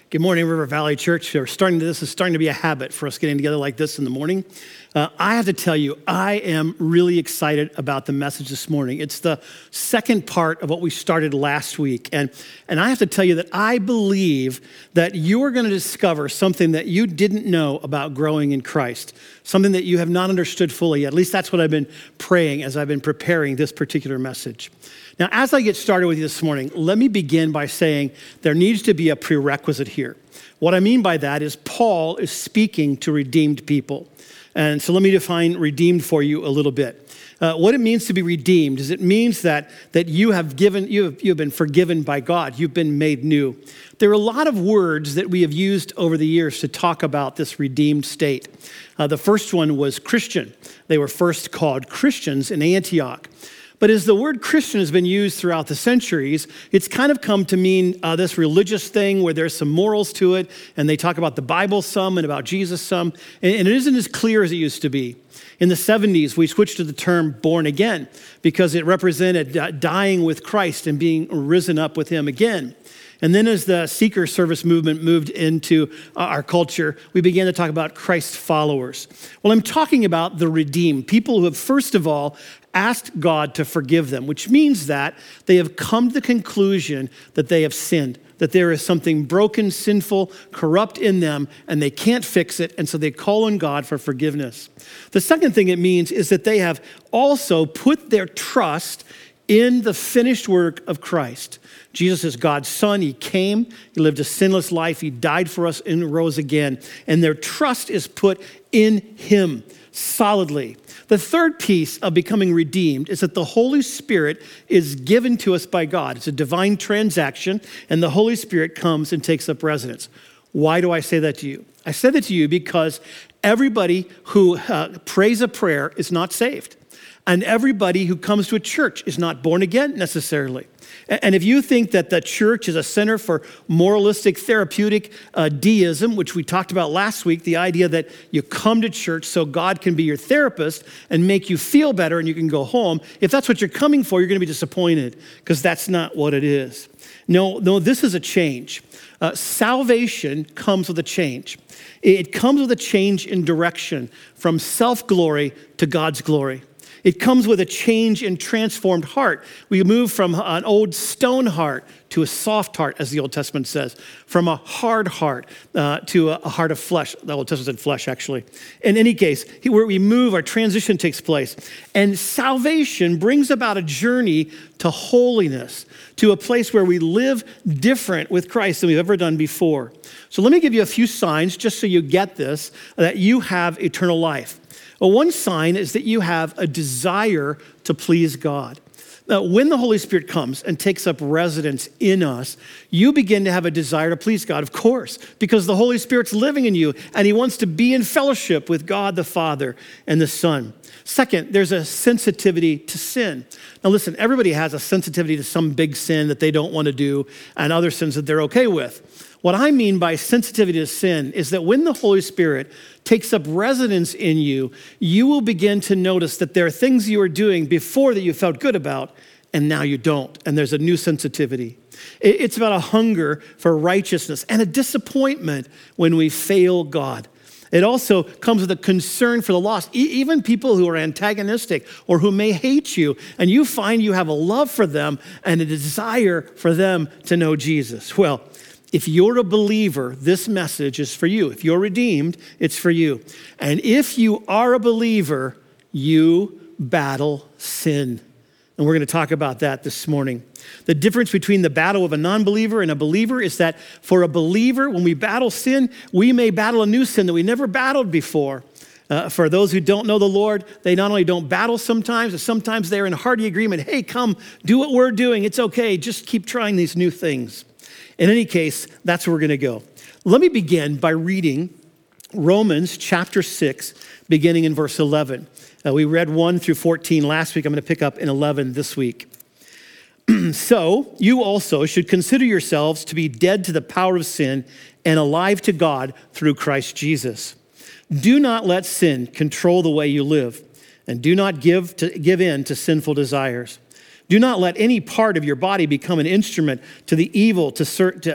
Good morning, River Valley Church. This is starting to be a habit for us getting together like this in the morning. I have to tell you, I am really excited about the message this morning. It's the second part of what we started last week. And I have to tell you that I believe that you are going to discover something that you didn't know about growing in Christ, something that you have not understood fully. At least that's what I've been praying as I've been preparing this particular message. Now, as I get started with you this morning, let me begin by saying there needs to be a prerequisite here. What I mean by that is Paul is speaking to redeemed people. And so let me define redeemed for you a little bit. What it means to be redeemed is it means that you have been forgiven by God. You've been made new. There are a lot of words that we have used over the years to talk about this redeemed state. The first one was Christian. They were first called Christians in Antioch. But as the word Christian has been used throughout the centuries, it's kind of come to mean this religious thing where there's some morals to it, and they talk about the Bible some and about Jesus some, and it isn't as clear as it used to be. In the 70s, we switched to the term born again because it represented dying with Christ and being risen up with him again. And then as the seeker service movement moved into our culture, we began to talk about Christ followers. Well, I'm talking about the redeemed, people who have first of all asked God to forgive them, which means that they have come to the conclusion that they have sinned, that there is something broken, sinful, corrupt in them, and they can't fix it, and so they call on God for forgiveness. The second thing it means is that they have also put their trust in the finished work of Christ. Jesus is God's son. He came, he lived a sinless life, he died for us and rose again. And their trust is put in him solidly. The third piece of becoming redeemed is that the Holy Spirit is given to us by God. It's a divine transaction, and the Holy Spirit comes and takes up residence. Why do I say that to you? I say that to you because everybody who prays a prayer is not saved. And everybody who comes to a church is not born again necessarily. And if you think that the church is a center for moralistic, therapeutic deism, which we talked about last week, the idea that you come to church so God can be your therapist and make you feel better and you can go home, if that's what you're coming for, you're going to be disappointed because that's not what it is. No, this is a change. Salvation comes with a change. It comes with a change in direction from self-glory to God's glory. It comes with a change in transformed heart. We move from an old stone heart to a soft heart, as the Old Testament says, from a hard heart to a heart of flesh. The Old Testament said flesh, actually. In any case, where we move, our transition takes place. And salvation brings about a journey to holiness, to a place where we live different with Christ than we've ever done before. So let me give you a few signs, just so you get this, that you have eternal life. Well, one sign is that you have a desire to please God. Now, when the Holy Spirit comes and takes up residence in us, you begin to have a desire to please God, of course, because the Holy Spirit's living in you and he wants to be in fellowship with God the Father and the Son. Second, there's a sensitivity to sin. Now listen, everybody has a sensitivity to some big sin that they don't want to do and other sins that they're okay with. What I mean by sensitivity to sin is that when the Holy Spirit takes up residence in you, you will begin to notice that there are things you were doing before that you felt good about, and now you don't. And there's a new sensitivity. It's about a hunger for righteousness and a disappointment when we fail God. It also comes with a concern for the lost, even people who are antagonistic or who may hate you, and you find you have a love for them and a desire for them to know Jesus. Well, if you're a believer, this message is for you. If you're redeemed, it's for you. And if you are a believer, you battle sin. And we're going to talk about that this morning. The difference between the battle of a non-believer and a believer is that for a believer, when we battle sin, we may battle a new sin that we never battled before. For those who don't know the Lord, they not only don't battle sometimes, but sometimes they're in hearty agreement. Hey, come, do what we're doing. It's okay. Just keep trying these new things. In any case, that's where we're going to go. Let me begin by reading Romans chapter 6, beginning in verse 11. We read 1 through 14 last week. I'm going to pick up in 11 this week. So you also should consider yourselves to be dead to the power of sin and alive to God through Christ Jesus. Do not let sin control the way you live, and do not give in to sinful desires. Do not let any part of your body become an instrument of evil to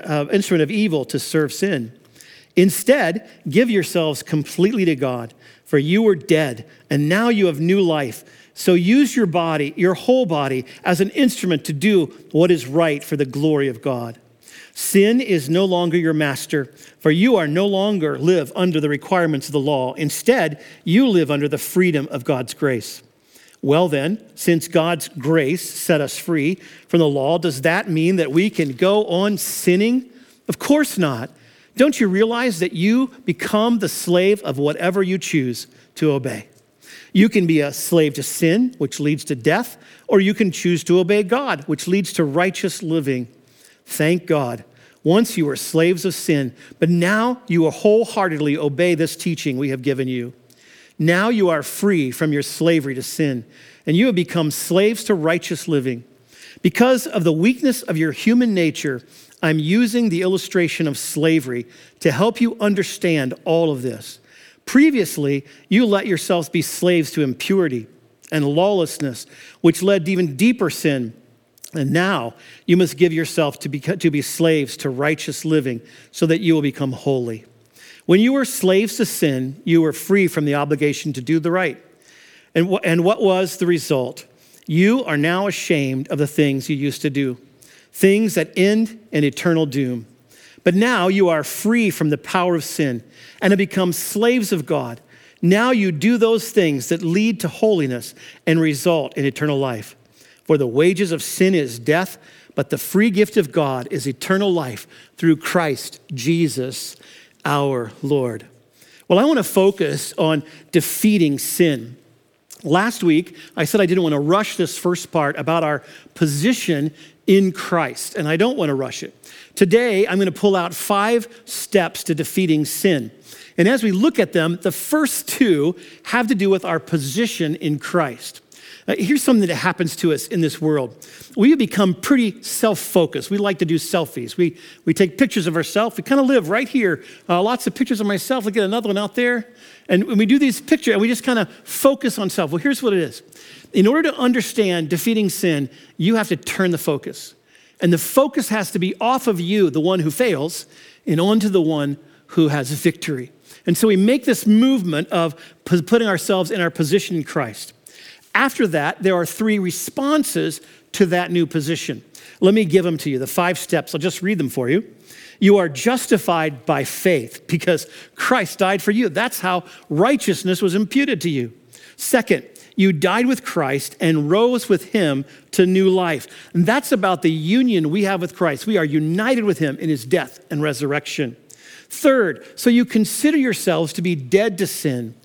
serve sin. Instead, give yourselves completely to God, for you were dead, and now you have new life. So use your body, your whole body, as an instrument to do what is right for the glory of God. Sin is no longer your master, for you are no longer live under the requirements of the law. Instead, you live under the freedom of God's grace. Well then, since God's grace set us free from the law, does that mean that we can go on sinning? Of course not. Don't you realize that you become the slave of whatever you choose to obey? You can be a slave to sin, which leads to death, or you can choose to obey God, which leads to righteous living. Thank God. Once you were slaves of sin, but now you will wholeheartedly obey this teaching we have given you. Now you are free from your slavery to sin, and you have become slaves to righteous living. Because of the weakness of your human nature, I'm using the illustration of slavery to help you understand all of this. Previously, you let yourselves be slaves to impurity and lawlessness, which led to even deeper sin. And now you must give yourself to be slaves to righteous living so that you will become holy. When you were slaves to sin, you were free from the obligation to do the right. And what was the result? You are now ashamed of the things you used to do, things that end in eternal doom. But now you are free from the power of sin and have become slaves of God. Now you do those things that lead to holiness and result in eternal life. For the wages of sin is death, but the free gift of God is eternal life through Christ Jesus our Lord. Well, I want to focus on defeating sin. Last week, I said I didn't want to rush this first part about our position in Christ, and I don't want to rush it. Today, I'm going to pull out 5 steps to defeating sin. And as we look at them, the first 2 have to do with our position in Christ. Here's something that happens to us in this world. We become pretty self-focused. We like to do selfies. We take pictures of ourselves. We kind of live right here. Lots of pictures of myself. Look at another one out there. And when we do these pictures, and we just kind of focus on self. Well, here's what it is. In order to understand defeating sin, you have to turn the focus. And the focus has to be off of you, the one who fails, and onto the one who has victory. And so we make this movement of putting ourselves in our position in Christ. After that, there are 3 responses to that new position. Let me give them to you, the 5 steps. I'll just read them for you. You are justified by faith because Christ died for you. That's how righteousness was imputed to you. Second, you died with Christ and rose with him to new life. And that's about the union we have with Christ. We are united with him in his death and resurrection. Third, so you consider yourselves to be dead to sin.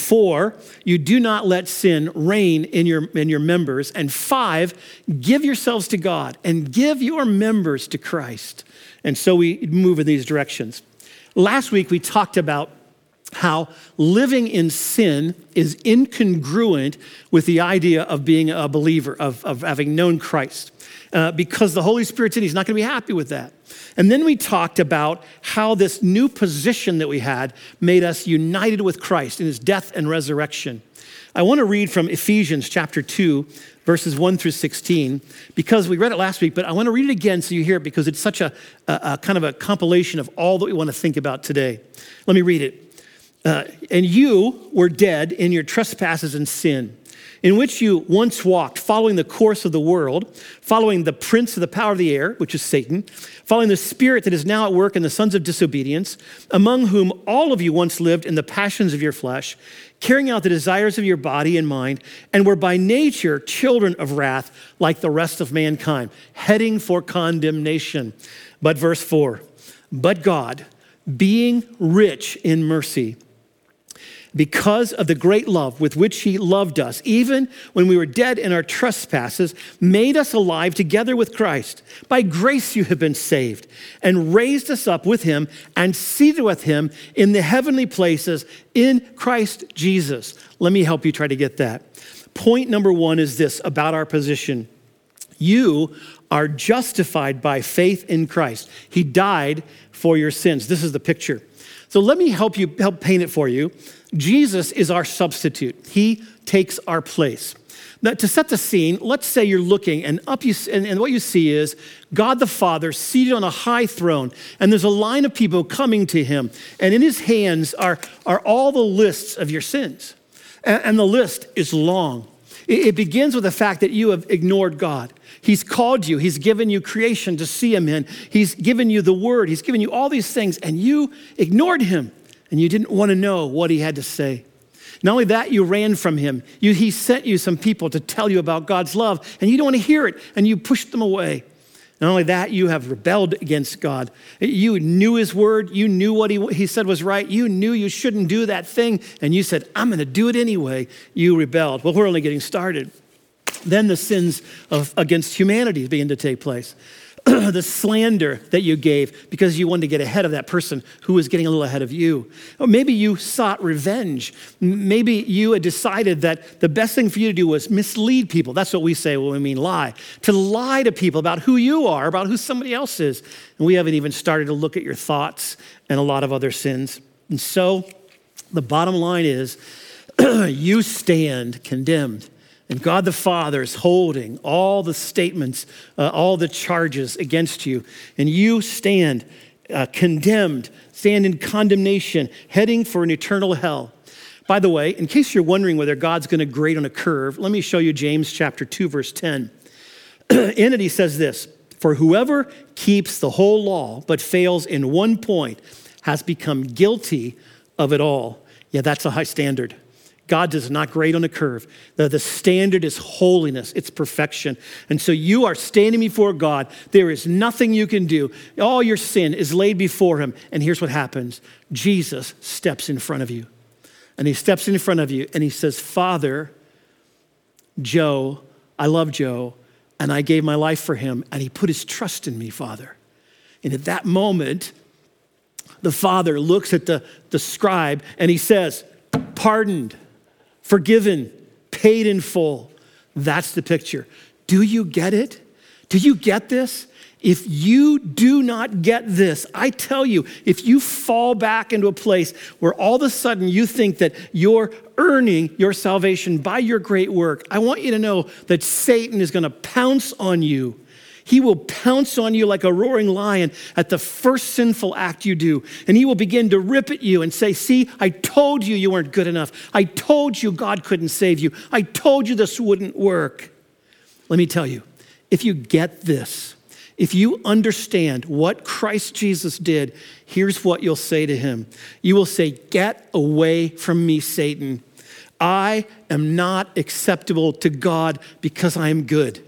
4, you do not let sin reign in your members. And 5, give yourselves to God and give your members to Christ. And so we move in these directions. Last week, we talked about how living in sin is incongruent with the idea of being a believer, of having known Christ. Because the Holy Spirit's in, he's not going to be happy with that. And then we talked about how this new position that we had made us united with Christ in his death and resurrection. I want to read from Ephesians chapter 2, verses 1 through 16, because we read it last week, but I want to read it again so you hear it because it's such a kind of a compilation of all that we want to think about today. Let me read it. And you were dead in your trespasses and sin, in which you once walked, following the course of the world, following the prince of the power of the air, which is Satan, following the spirit that is now at work in the sons of disobedience, among whom all of you once lived in the passions of your flesh, carrying out the desires of your body and mind, and were by nature children of wrath like the rest of mankind, heading for condemnation. But verse 4, but God, being rich in mercy, because of the great love with which he loved us, even when we were dead in our trespasses, made us alive together with Christ. By grace you have been saved, and raised us up with him and seated with him in the heavenly places in Christ Jesus. Let me help you try to get that. Point number 1 is this about our position. You are justified by faith in Christ. He died for your sins. This is the picture. So let me help paint it for you. Jesus is our substitute. He takes our place. Now, to set the scene, let's say you're looking and and what you see is God the Father seated on a high throne, and there's a line of people coming to him, and in his hands are all the lists of your sins. And the list is long. It begins with the fact that you have ignored God. He's called you. He's given you creation to see him in. He's given you the word. He's given you all these things, and you ignored him, and you didn't want to know what he had to say. Not only that, you ran from him. He sent you some people to tell you about God's love, and you don't want to hear it, and you pushed them away. Not only that, you have rebelled against God. You knew his word. You knew what he said was right. You knew you shouldn't do that thing, and you said, I'm going to do it anyway. You rebelled. Well, we're only getting started. Then the sins against humanity begin to take place. The slander that you gave because you wanted to get ahead of that person who was getting a little ahead of you. Or maybe you sought revenge. Maybe you had decided that the best thing for you to do was mislead people. That's what we say when we mean lie. To lie to people about who you are, about who somebody else is. And we haven't even started to look at your thoughts and a lot of other sins. And so the bottom line is you stand condemned. And God the Father is holding all the statements, all the charges against you. And you stand condemned, stand in condemnation, heading for an eternal hell. By the way, in case you're wondering whether God's going to grade on a curve, let me show you James chapter 2, verse 10. In it, he says this, for whoever keeps the whole law but fails in one point has become guilty of it all. Yeah, that's a high standard. God does not grade on a curve. The standard is holiness. It's perfection. And so you are standing before God. There is nothing you can do. All your sin is laid before him. And here's what happens. Jesus steps in front of you. And he steps in front of you and he says, Father, Joe, I love Joe, and I gave my life for him. And he put his trust in me, Father. And at that moment, the Father looks at the scribe and he says, pardoned, forgiven, paid in full. That's the picture. Do you get it? Do you get this? If you do not get this, I tell you, if you fall back into a place where all of a sudden you think that you're earning your salvation by your great work, I want you to know that Satan is going to pounce on you. He will pounce on you like a roaring lion at the first sinful act you do. And he will begin to rip at you and say, see, I told you you weren't good enough. I told you God couldn't save you. I told you this wouldn't work. Let me tell you, if you get this, if you understand what Christ Jesus did, here's what you'll say to him. You will say, get away from me, Satan. I am not acceptable to God because I am good.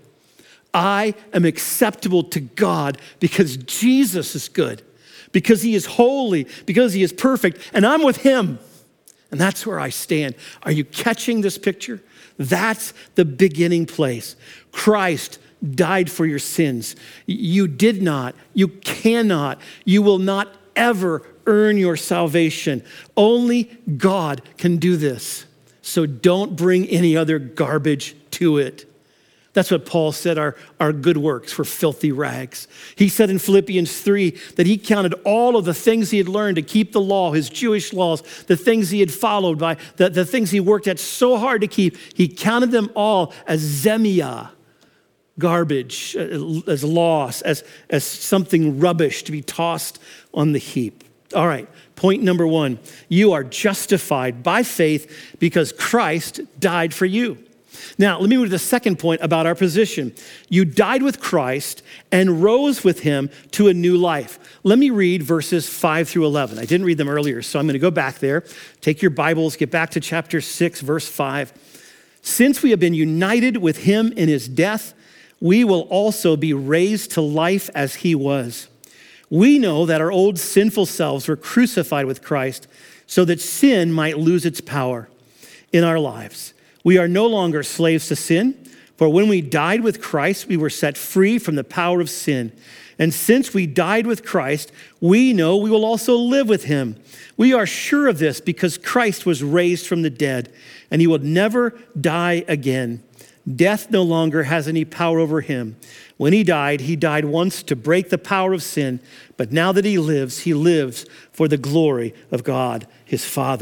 I am acceptable to God because Jesus is good, because he is holy, because he is perfect, and I'm with him. And that's where I stand. Are you catching this picture? That's the beginning place. Christ died for your sins. You did not, you cannot, you will not ever earn your salvation. Only God can do this. So don't bring any other garbage to it. That's what Paul said our good works were filthy rags. He said in Philippians 3 that he counted all of the things he had learned to keep the law, his Jewish laws, the things he had followed, by the things he worked at so hard to keep. He counted them all as zemia, garbage, as loss, as something rubbish to be tossed on the heap. All right, point number one, you are justified by faith because Christ died for you. Now, let me move to the second point about our position. You died with Christ and rose with him to a new life. Let me read verses 5 through 11. I didn't read them earlier, so I'm going to go back there. Take your Bibles, get back to chapter 6, verse 5. Since we have been united with him in his death, we will also be raised to life as he was. We know that our old sinful selves were crucified with Christ so that sin might lose its power in our lives. We are no longer slaves to sin, for when we died with Christ, we were set free from the power of sin. And since we died with Christ, we know we will also live with him. We are sure of this because Christ was raised from the dead, and he will never die again. Death no longer has any power over him. When he died once to break the power of sin, but now that he lives for the glory of God, his Father.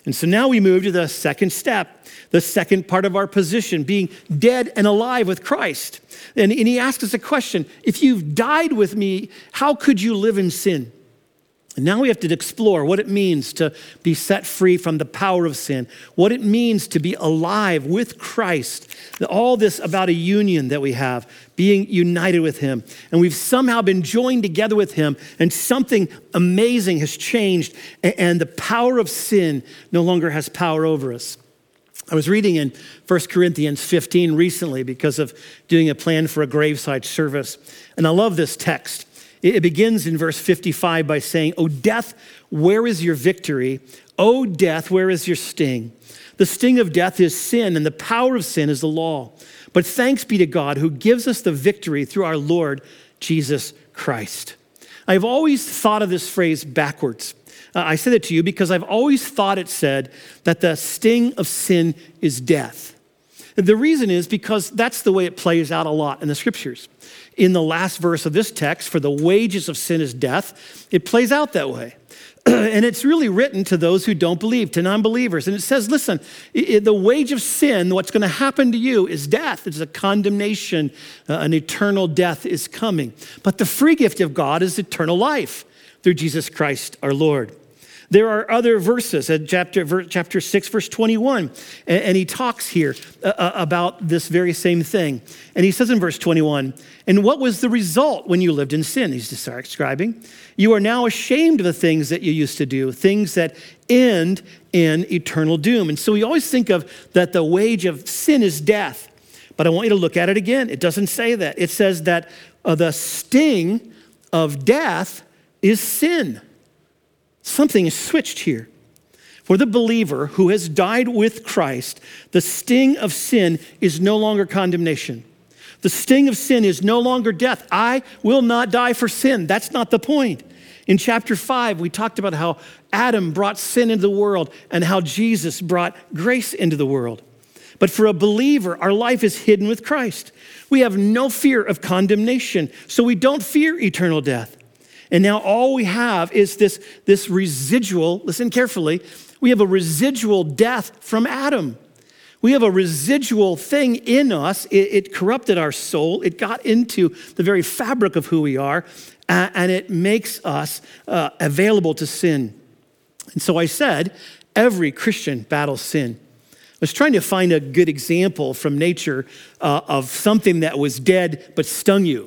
And so now we move to the second step, the second part of our position, being dead and alive with Christ. And he asks us a question: if you've died with me, how could you live in sin? And now we have to explore what it means to be set free from the power of sin, what it means to be alive with Christ, all this about a union that we have, being united with him. And we've somehow been joined together with him, and something amazing has changed, and the power of sin no longer has power over us. I was reading in 1 Corinthians 15 recently because of doing a plan for a graveside service, and I love this text. It begins in verse 55 by saying, "O death, where is your victory? O death, where is your sting? The sting of death is sin, and the power of sin is the law. But thanks be to God who gives us the victory through our Lord Jesus Christ." I've always thought of this phrase backwards. I said it to you because I've always thought it said that the sting of sin is death. The reason is because that's the way it plays out a lot in the scriptures. In the last verse of this text, for the wages of sin is death, it plays out that way. And it's really written to those who don't believe, to non-believers. And it says, listen, the wage of sin, what's going to happen to you is death. It's a condemnation. An eternal death is coming. But the free gift of God is eternal life through Jesus Christ our Lord. There are other verses, chapter 6, verse 21, and he talks here about this very same thing. And he says in verse 21, "And what was the result when you lived in sin?" He's describing. "You are now ashamed of the things that you used to do, things that end in eternal doom." And so we always think of that the wage of sin is death. But I want you to look at it again. It doesn't say that. It says that the sting of death is sin. Something is switched here. For the believer who has died with Christ, the sting of sin is no longer condemnation. The sting of sin is no longer death. I will not die for sin. That's not the point. In chapter 5, we talked about how Adam brought sin into the world and how Jesus brought grace into the world. But for a believer, our life is hidden with Christ. We have no fear of condemnation, so we don't fear eternal death. And now all we have is this residual, listen carefully, we have a residual death from Adam. We have a residual thing in us. It corrupted our soul. It got into the very fabric of who we are, and it makes us available to sin. And so I said, every Christian battles sin. I was trying to find a good example from nature of something that was dead but stung you.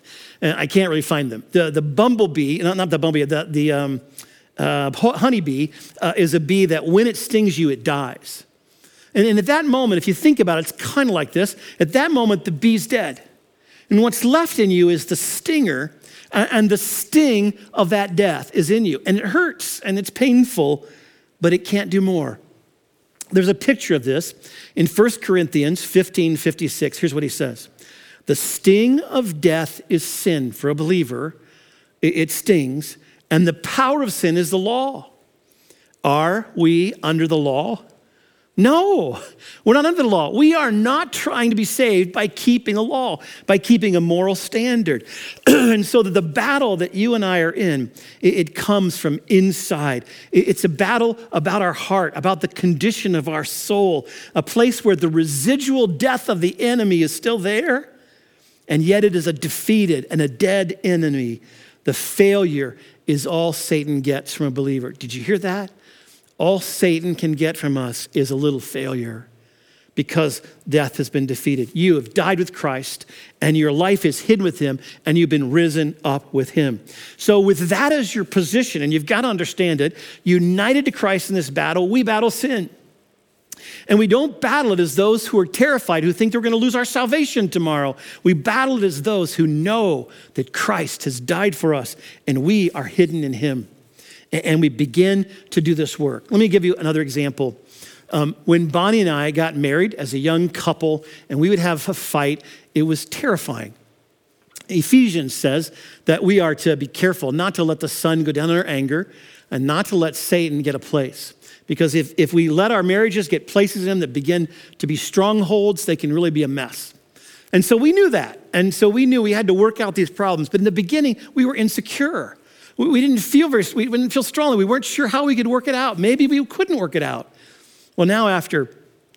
I can't really find them. The bumblebee, not the bumblebee, the honeybee is a bee that when it stings you, it dies. And at that moment, if you think about it, it's kind of like this. At that moment, the bee's dead. And what's left in you is the stinger, and the sting of that death is in you. And it hurts, and it's painful, but it can't do more. There's a picture of this in 1 Corinthians 15:56. Here's what he says. "The sting of death is sin." For a believer, it stings. "And the power of sin is the law." Are we under the law? No, we're not under the law. We are not trying to be saved by keeping a law, by keeping a moral standard. And so the battle that you and I are in, it comes from inside. It's a battle about our heart, about the condition of our soul, a place where the residual death of the enemy is still there. And yet it is a defeated and a dead enemy. The failure is all Satan gets from a believer. Did you hear that? All Satan can get from us is a little failure because death has been defeated. You have died with Christ and your life is hidden with him and you've been risen up with him. So with that as your position, and you've got to understand it, united to Christ in this battle, we battle sin. And we don't battle it as those who are terrified, who think they're going to lose our salvation tomorrow. We battle it as those who know that Christ has died for us and we are hidden in him. And we begin to do this work. Let me give you another example. When Bonnie and I got married as a young couple and we would have a fight, it was terrifying. Ephesians says that we are to be careful not to let the sun go down in our anger and not to let Satan get a place. Because if we let our marriages get places in them that begin to be strongholds, they can really be a mess. And so we knew that. And so we knew we had to work out these problems. But in the beginning, we were insecure. We didn't feel strongly. We weren't sure how we could work it out. Maybe we couldn't work it out. Well, now after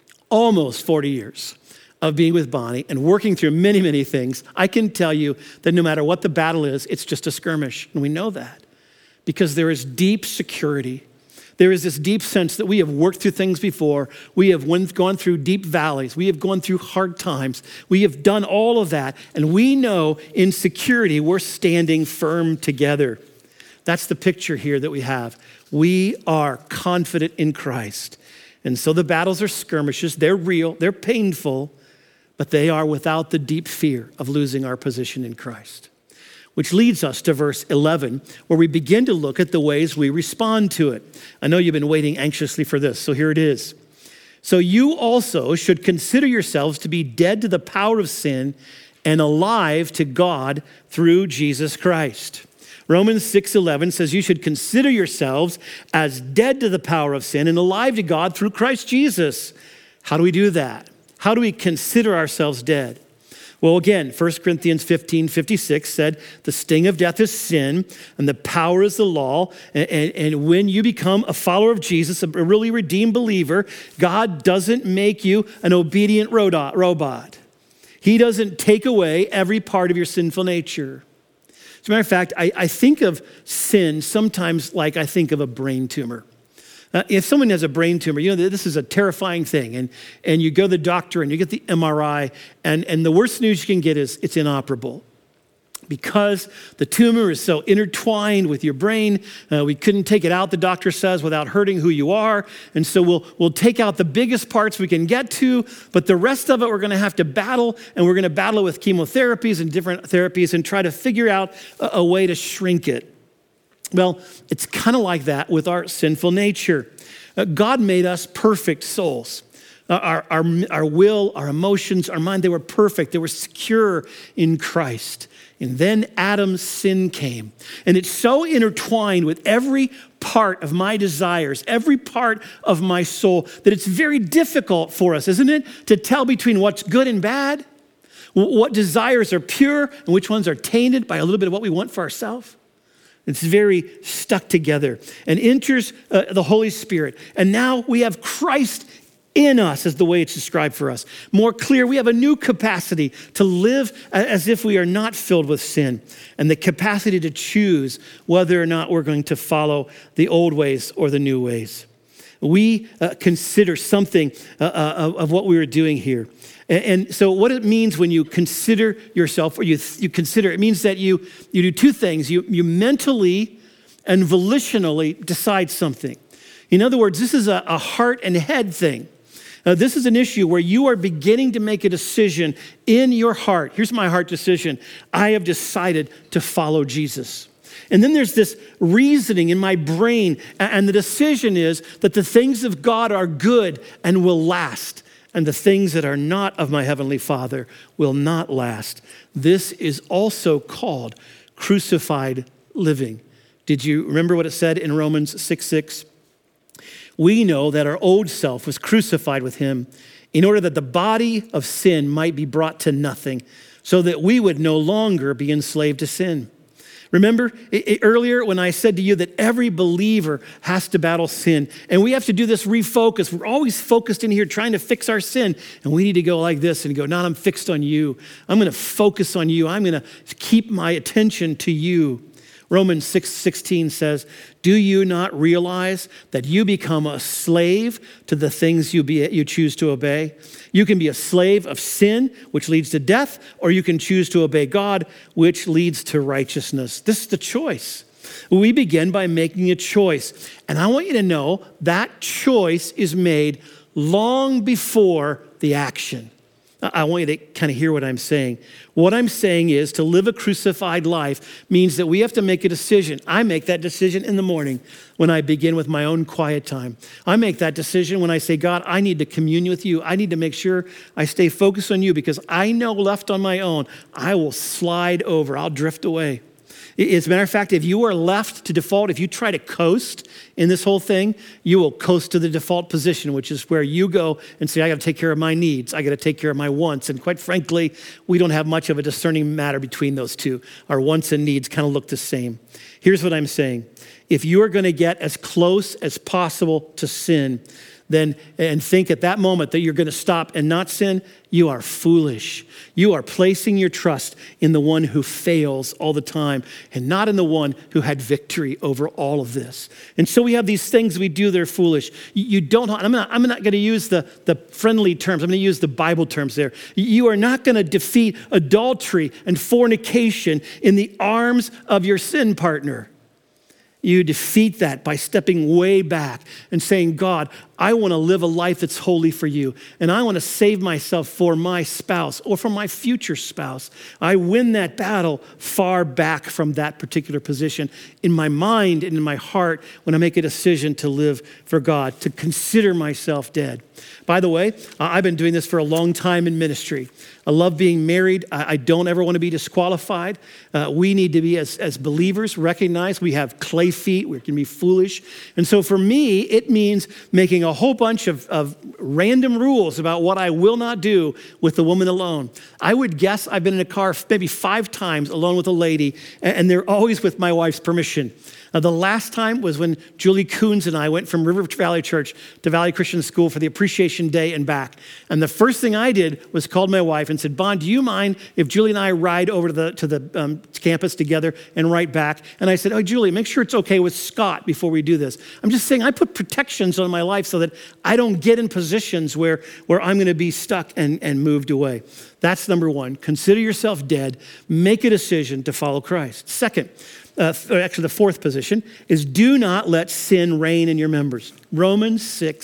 almost 40 years of being with Bonnie and working through many, many things, I can tell you that no matter what the battle is, it's just a skirmish. And we know that because there is deep security. There is this deep sense that we have worked through things before. We have gone through deep valleys. We have gone through hard times. We have done all of that. And we know in security, we're standing firm together. That's the picture here that we have. We are confident in Christ. And so the battles are skirmishes. They're real. They're painful. But they are without the deep fear of losing our position in Christ. Which leads us to verse 11, where we begin to look at the ways we respond to it. I know you've been waiting anxiously for this, so here it is. So you also should consider yourselves to be dead to the power of sin and alive to God through Jesus Christ. Romans 6:11 says you should consider yourselves as dead to the power of sin and alive to God through Christ Jesus. How do we do that? How do we consider ourselves dead? Well, again, 1 Corinthians 15:56 said, the sting of death is sin, and the power is the law. And when you become a follower of Jesus, a really redeemed believer, God doesn't make you an obedient robot. He doesn't take away every part of your sinful nature. As a matter of fact, I think of sin sometimes like I think of a brain tumor. If someone has a brain tumor, you know, this is a terrifying thing. And you go to the doctor and you get the MRI, and the worst news you can get is it's inoperable. Because the tumor is so intertwined with your brain, we couldn't take it out, the doctor says, without hurting who you are. And so we'll take out the biggest parts we can get to, but the rest of it we're gonna have to battle, and we're gonna battle with chemotherapies and different therapies and try to figure out a way to shrink it. Well, it's kind of like that with our sinful nature. God made us perfect souls. Our will, our emotions, our mind, they were perfect. They were secure in Christ. And then Adam's sin came. And it's so intertwined with every part of my desires, every part of my soul, that it's very difficult for us, isn't it, to tell between what's good and bad, what desires are pure, and which ones are tainted by a little bit of what we want for ourselves. It's very stuck together. And enters the Holy Spirit. And now we have Christ in us, is the way it's described for us. More clear, we have a new capacity to live as if we are not filled with sin, and the capacity to choose whether or not we're going to follow the old ways or the new ways. We consider something of what we were doing here. And so what it means when you consider yourself, or you consider, it means that you do two things. You mentally and volitionally decide something. In other words, this is a heart and head thing. This is an issue where you are beginning to make a decision in your heart. Here's my heart decision. I have decided to follow Jesus. And then there's this reasoning in my brain, and the decision is that the things of God are good and will last, and the things that are not of my heavenly Father will not last. This is also called crucified living. Did you remember what it said in Romans 6:6? We know that our old self was crucified with him in order that the body of sin might be brought to nothing, so that we would no longer be enslaved to sin. Remember earlier when I said to you that every believer has to battle sin, and we have to do this refocus. We're always focused in here trying to fix our sin, and we need to go like this and go, no, I'm fixed on you. I'm gonna focus on you. I'm gonna keep my attention to you. Romans 6:16 says, do you not realize that you become a slave to the things you choose to obey? You can be a slave of sin, which leads to death, or you can choose to obey God, which leads to righteousness. This is the choice. We begin by making a choice. And I want you to know that choice is made long before the action. I want you to kind of hear what I'm saying. What I'm saying is to live a crucified life means that we have to make a decision. I make that decision in the morning when I begin with my own quiet time. I make that decision when I say, God, I need to commune with you. I need to make sure I stay focused on you, because I know left on my own, I will slide over. I'll drift away. As a matter of fact, if you are left to default, if you try to coast in this whole thing, you will coast to the default position, which is where you go and say, I got to take care of my needs. I got to take care of my wants. And quite frankly, we don't have much of a discerning matter between those two. Our wants and needs kind of look the same. Here's what I'm saying. If you are going to get as close as possible to sin, then and think at that moment that you're going to stop and not sin, you are foolish. You are placing your trust in the one who fails all the time and not in the one who had victory over all of this. And so we have these things we do that are foolish. You don't, I'm not going to use the friendly terms. I'm going to use the Bible terms there. You are not going to defeat adultery and fornication in the arms of your sin partner. You defeat that by stepping way back and saying, God, I want to live a life that's holy for you, and I want to save myself for my spouse or for my future spouse. I win that battle far back from that particular position in my mind and in my heart when I make a decision to live for God, to consider myself dead. By the way, I've been doing this for a long time in ministry. I love being married. I don't ever want to be disqualified. We need to be, as believers, recognize we have clay feet. We can be foolish. And so for me, it means making a whole bunch of random rules about what I will not do with the woman alone. I would guess I've been in a car maybe 5 times alone with a lady, and they're always with my wife's permission. The last time was when Julie Coons and I went from River Valley Church to Valley Christian School for the Appreciation Day and back. And the first thing I did was called my wife and said, Bon, do you mind if Julie and I ride over to the campus together and right back? And I said, oh, Julie, make sure it's okay with Scott before we do this. I'm just saying I put protections on my life so that I don't get in positions where I'm going to be stuck and moved away. That's number one. Consider yourself dead. Make a decision to follow Christ. Second, actually the fourth position is do not let sin reign in your members. Romans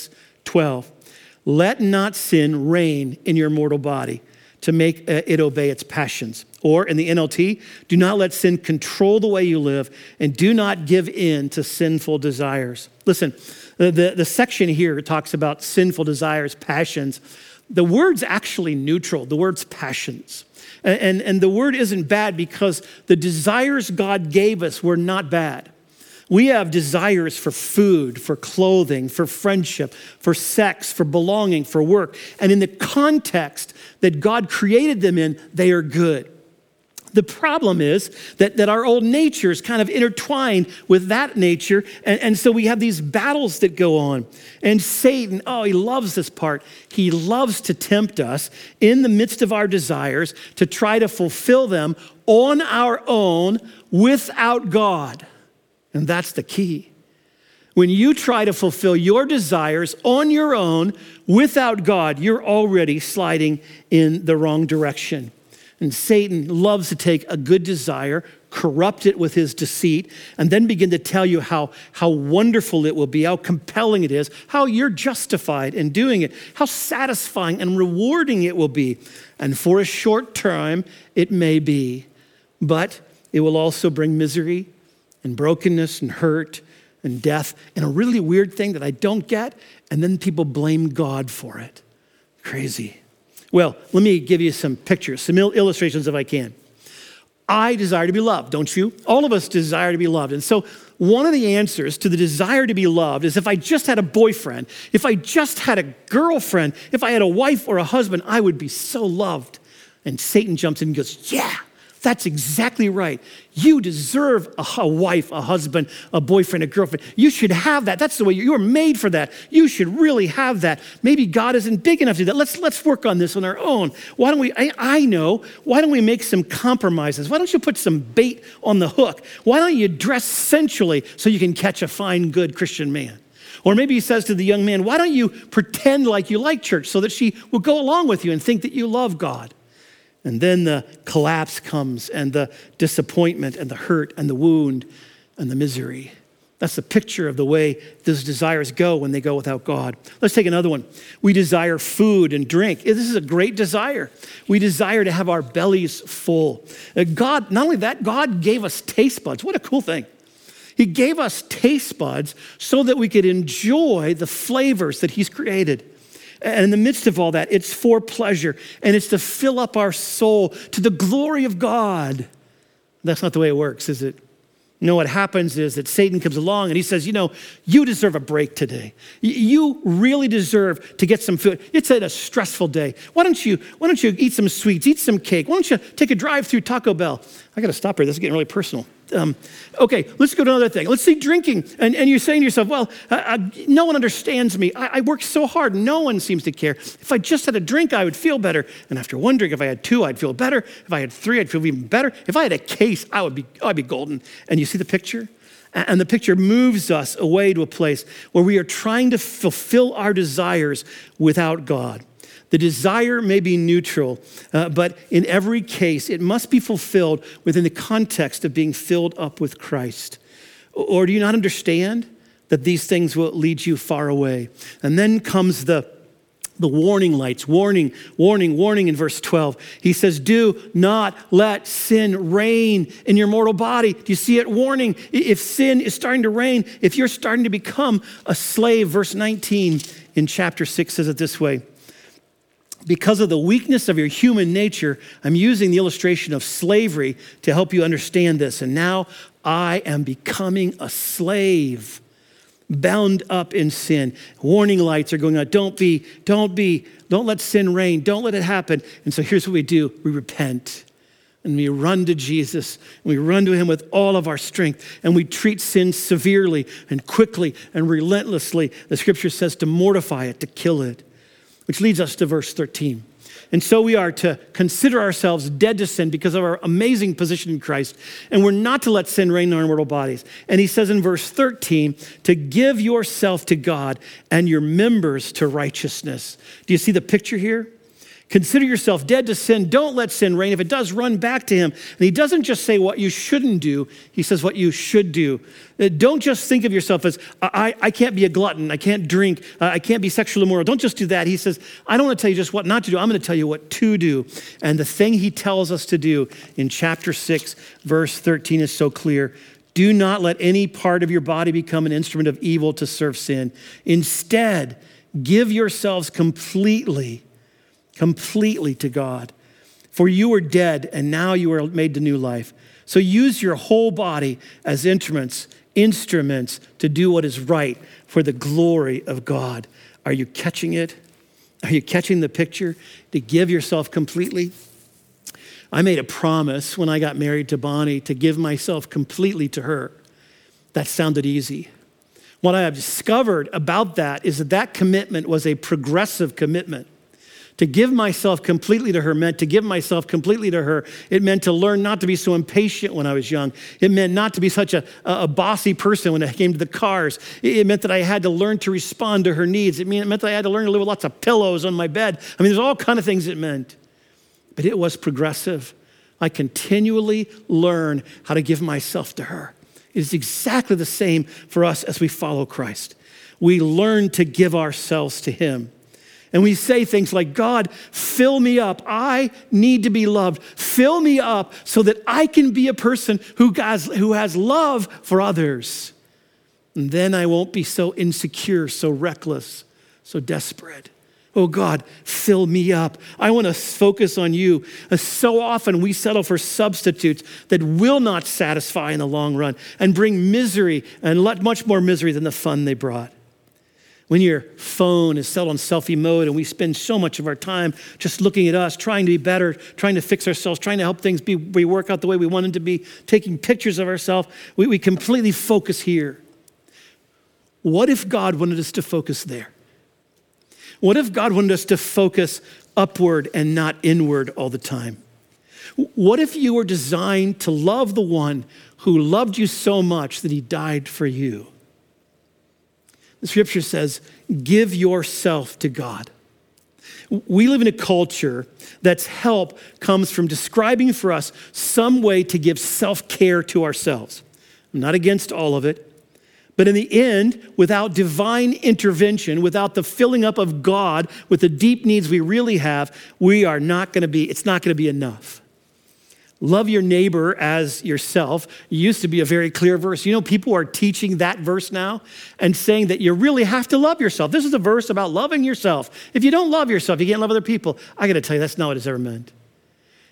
6:12. Let not sin reign in your mortal body to make it obey its passions. Or in the NLT, do not let sin control the way you live and do not give in to sinful desires. Listen, the section here talks about sinful desires, passions. The word's actually neutral. The word's passions. And the word isn't bad because the desires God gave us were not bad. We have desires for food, for clothing, for friendship, for sex, for belonging, for work. And in the context that God created them in, they are good. The problem is that our old nature is kind of intertwined with that nature. And so we have these battles that go on. And Satan, he loves this part. He loves to tempt us in the midst of our desires to try to fulfill them on our own without God. And that's the key. When you try to fulfill your desires on your own without God, you're already sliding in the wrong direction. And Satan loves to take a good desire, corrupt it with his deceit, and then begin to tell you how wonderful it will be, how compelling it is, how you're justified in doing it, how satisfying and rewarding it will be. And for a short time, it may be, but it will also bring misery and brokenness and hurt and death and a really weird thing that I don't get, and then people blame God for it. Crazy. Well, let me give you some pictures, some illustrations if I can. I desire to be loved, don't you? All of us desire to be loved. And so one of the answers to the desire to be loved is if I just had a boyfriend, if I just had a girlfriend, if I had a wife or a husband, I would be so loved. And Satan jumps in and goes, yeah, that's exactly right. You deserve a wife, a husband, a boyfriend, a girlfriend. You should have that. That's the way you were made for that. You should really have that. Maybe God isn't big enough to do that. Let's work on this on our own. Why don't we, I know, why don't we make some compromises? Why don't you put some bait on the hook? Why don't you dress sensually so you can catch a fine, good Christian man? Or maybe he says to the young man, why don't you pretend like you like church so that she will go along with you and think that you love God? And then the collapse comes and the disappointment and the hurt and the wound and the misery. That's the picture of the way those desires go when they go without God. Let's take another one. We desire food and drink. This is a great desire. We desire to have our bellies full. God, not only that, God gave us taste buds. What a cool thing. He gave us taste buds so that we could enjoy the flavors that he's created. And in the midst of all that, it's for pleasure, and it's to fill up our soul to the glory of God. That's not the way it works, is it? No, what happens is that Satan comes along and he says, you deserve a break today. You really deserve to get some food. It's a stressful day. Why don't you eat some sweets, eat some cake? Why don't you take a drive through Taco Bell? I got to stop here. This is getting really personal. Okay, let's go to another thing. Let's see drinking. And you're saying to yourself, well, no one understands me. I work so hard. No one seems to care. If I just had a drink, I would feel better. And after one drink, if I had two, I'd feel better. If I had three, I'd feel even better. If I had a case, I'd be golden. And you see the picture? And the picture moves us away to a place where we are trying to fulfill our desires without God. The desire may be neutral, but in every case, it must be fulfilled within the context of being filled up with Christ. Or do you not understand that these things will lead you far away? And then comes the warning lights, warning in verse 12. He says, do not let sin reign in your mortal body. Do you see it? Warning, if sin is starting to reign, if you're starting to become a slave, verse 19 in chapter 6 says it this way. Because of the weakness of your human nature, I'm using the illustration of slavery to help you understand this. And now I am becoming a slave, bound up in sin. Warning lights are going on. Don't let sin reign. Don't let it happen. And so here's what we do. We repent. And we run to Jesus. And we run to him with all of our strength. And we treat sin severely and quickly and relentlessly. The scripture says to mortify it, to kill it. Which leads us to verse 13. And so we are to consider ourselves dead to sin because of our amazing position in Christ. And we're not to let sin reign in our mortal bodies. And he says in verse 13, to give yourself to God and your members to righteousness. Do you see the picture here? Consider yourself dead to sin. Don't let sin reign. If it does, run back to him. And he doesn't just say what you shouldn't do. He says what you should do. Don't just think of yourself as, I can't be a glutton. I can't drink. I can't be sexually immoral. Don't just do that. He says, I don't want to tell you just what not to do. I'm going to tell you what to do. And the thing he tells us to do in chapter 6, verse 13 is so clear. Do not let any part of your body become an instrument of evil to serve sin. Instead, give yourselves completely to God. For you were dead, and now you are made to new life. So use your whole body as instruments to do what is right for the glory of God. Are you catching it? Are you catching the picture? To give yourself completely? I made a promise when I got married to Bonnie to give myself completely to her. That sounded easy. What I have discovered about that is that commitment was a progressive commitment. To give myself completely to her meant to give myself completely to her. It meant to learn not to be so impatient when I was young. It meant not to be such a bossy person when it came to the cars. It meant that I had to learn to respond to her needs. It meant that I had to learn to live with lots of pillows on my bed. There's all kinds of things it meant. But it was progressive. I continually learn how to give myself to her. It is exactly the same for us as we follow Christ. We learn to give ourselves to him. And we say things like, God, fill me up. I need to be loved. Fill me up so that I can be a person who has love for others. And then I won't be so insecure, so reckless, so desperate. Oh God, fill me up. I want to focus on you. So often we settle for substitutes that will not satisfy in the long run and bring misery and much more misery than the fun they brought. When your phone is set on selfie mode and we spend so much of our time just looking at us, trying to be better, trying to fix ourselves, trying to help things work out the way we want them to be, taking pictures of ourselves, we completely focus here. What if God wanted us to focus there? What if God wanted us to focus upward and not inward all the time? What if you were designed to love the one who loved you so much that he died for you? The scripture says, give yourself to God. We live in a culture that's help comes from describing for us some way to give self-care to ourselves. I'm not against all of it, but in the end, without divine intervention, without the filling up of God with the deep needs we really have, it's not going to be enough. Love your neighbor as yourself. It used to be a very clear verse. People are teaching that verse now and saying that you really have to love yourself. This is a verse about loving yourself. If you don't love yourself, you can't love other people. I got to tell you, that's not what it's ever meant.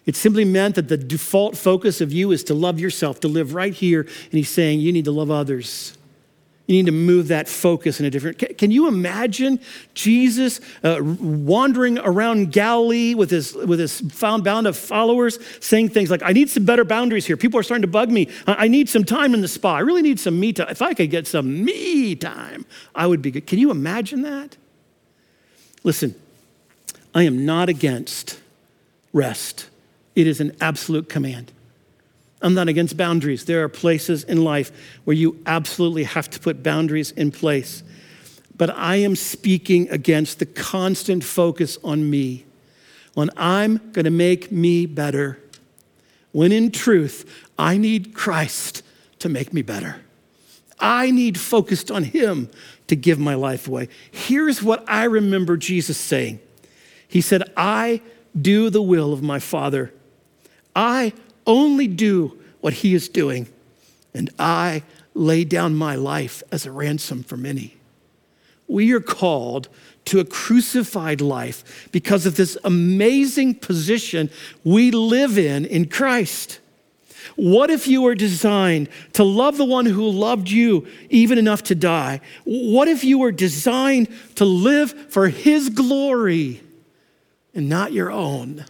It simply meant that the default focus of you is to love yourself, to live right here. And he's saying you need to love others. You need to move that focus in a different. Can you imagine Jesus wandering around Galilee with his found bound of followers, saying things like, I need some better boundaries here. People are starting to bug me. I need some time in the spa. I really need some me time. If I could get some me time, I would be good. Can you imagine that? Listen, I am not against rest. It is an absolute command. I'm not against boundaries. There are places in life where you absolutely have to put boundaries in place. But I am speaking against the constant focus on me, when I'm going to make me better, when in truth, I need Christ to make me better. I need focused on him to give my life away. Here's what I remember Jesus saying. He said, I do the will of my Father. I only do what he is doing, and I lay down my life as a ransom for many. We are called to a crucified life because of this amazing position we live in Christ. What if you were designed to love the one who loved you even enough to die? What if you were designed to live for his glory and not your own?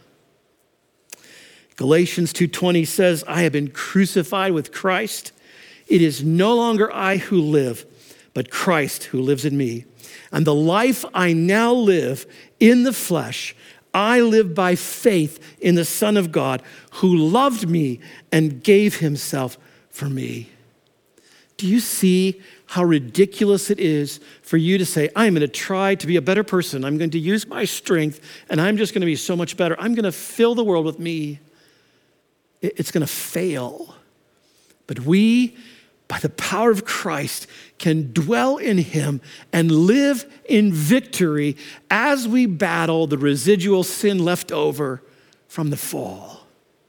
Galatians 2:20 says, I have been crucified with Christ. It is no longer I who live, but Christ who lives in me. And the life I now live in the flesh, I live by faith in the Son of God who loved me and gave himself for me. Do you see how ridiculous it is for you to say, I'm going to try to be a better person. I'm going to use my strength and I'm just going to be so much better. I'm going to fill the world with me. It's going to fail. But we, by the power of Christ, can dwell in him and live in victory as we battle the residual sin left over from the fall.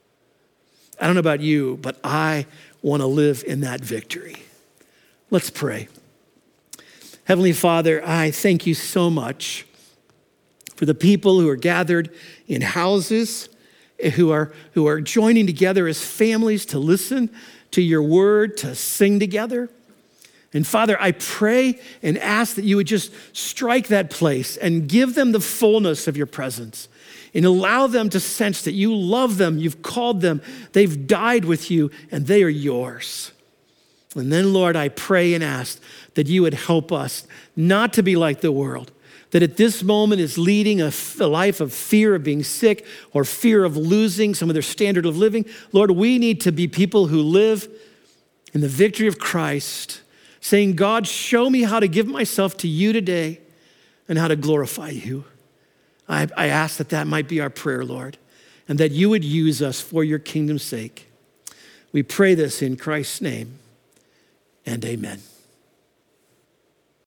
I don't know about you, but I want to live in that victory. Let's pray. Heavenly Father, I thank you so much for the people who are gathered in houses, who are joining together as families to listen to your word, to sing together. And Father, I pray and ask that you would just strike that place and give them the fullness of your presence and allow them to sense that you love them, you've called them, they've died with you, and they are yours. And then, Lord, I pray and ask that you would help us not to be like the world, that at this moment is leading a life of fear of being sick or fear of losing some of their standard of living. Lord, we need to be people who live in the victory of Christ, saying, God, show me how to give myself to you today and how to glorify you. I ask that that might be our prayer, Lord, and that you would use us for your kingdom's sake. We pray this in Christ's name, and amen.